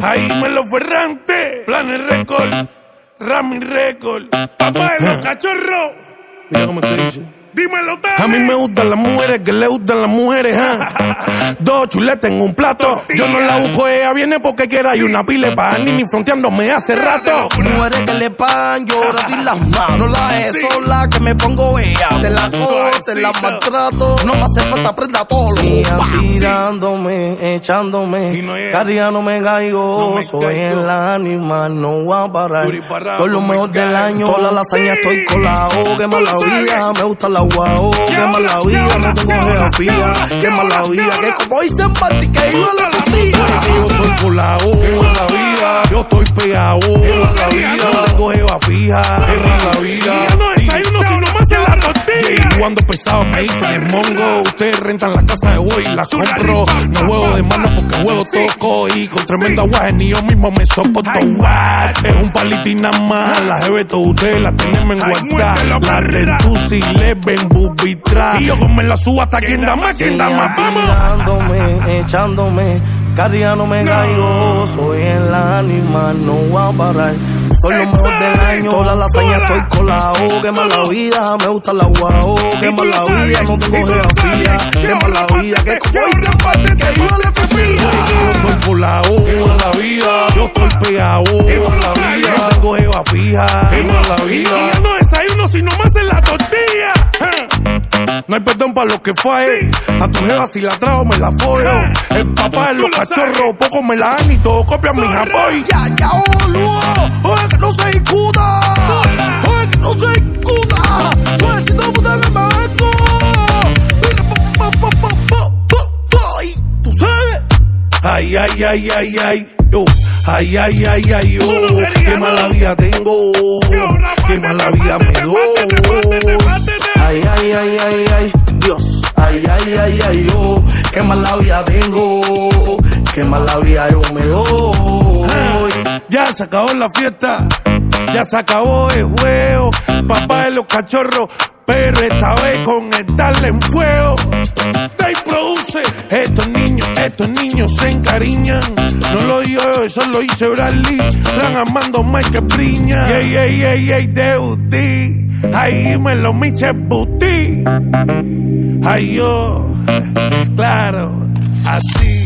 Ahí me lo Ferrante, Planet Record, Rami Record, papá de los cachorros. Mira cómo te dice. Dímelo, dale. A mí me gustan las mujeres que le gustan las mujeres, ¿eh? Dos chuletas en un plato. Yo no la busco, ella viene porque quiera. Y una pile pa' Nini fronteándome hace rato. Mujeres que le pagan, lloran y las manos. La es sola que me pongo ella. Te la cojo, te la maltrato. No me hace falta prenda todo. Sigan tirándome, echándome. Cargándome gallo. Soy el animal, no voy a parar. Soy lo mejor del año. Toda la lasaña estoy colado. Qué mala vida, me gusta la guau, qué mala vida, no tengo geografía, qué mala vida, que como dicen Marty, que yo la tortilla. Yo estoy colado, qué mala vida, yo estoy pegado, qué mala vida, no tengo geografía, qué mala vida. Ya no desayuno si no me hacen la tortilla. Y cuando pesado me dicen el mongo, ustedes rentan la casa de hoy y la compro. No juego de mano porque juego toco y con tremenda guaje ni yo mismo me soporto. Es un palitina más, la jebeto ustedes la tenemos en WhatsApp. La rentusi le ven bubitra. Y yo como me la subo hasta quien da más, vamos. Tirándome, echándome, cargándome gallo. Soy el animal, no voy a parar. Soy lo mejor del año. Toda la lasaña estoy colado. Qué mala vida, me gusta la guau. Qué mala vida, no tengo geografía. Qué mala vida, que como dicen Marty, que yo la tortilla. Yo estoy colado, qué mala vida, yo estoy pegado, qué mala vida, no tengo geografía, qué mala vida. Ya no desayuno si no me hacen la tortilla. No hay perdón para lo que fue. A tu jeva si la trago me la follo. El papá de los cachorros, poco me la dan y todo copian mi apoyo. Ya, oye que no se discuta. Oye que no se discuta. Suavecito puta que me vengo. ¿Tú sabes? Ay, yo. Ay, yo. Qué mala vida tengo. Qué mala vida me doy. Ay, Dios. Ay, yo. Qué mala vida tengo. Qué mala vida yo me doy. Ya se acabó la fiesta. Ya se acabó el juego. Papá de los cachorros. Pero esta vez con el darle en fuego. Day produce. Estos niños se encariñan. No lo digo yo, eso lo hice Bradley. Fran Armando, Michael Briña. Ey, Deudí. Ahí me lo miche butí. Ay, yo, claro, así.